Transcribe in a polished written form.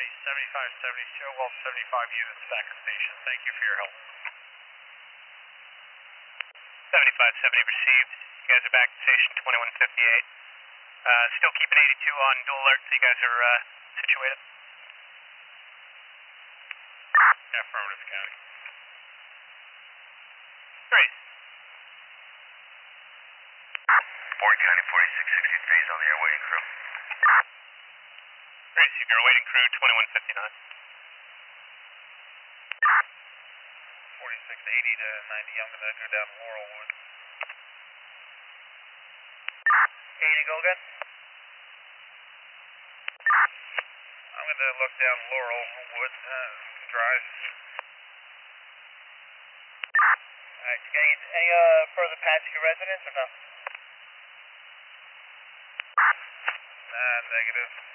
7570, show well 75 units back at station. Thank you for your help. 7570 received. You guys are back at station 2158. Still keeping 82 on dual alert, so you guys are situated. Affirmative, County. Great. Ford County 4663 is on the air waiting crew. Great, so you're waiting crew 2159. 4680 to 90, I'm going to go down Laurelwood. 80, go again? I'm going to look down Laurelwood Drive. Alright, any further passenger residents or no? Nah, negative.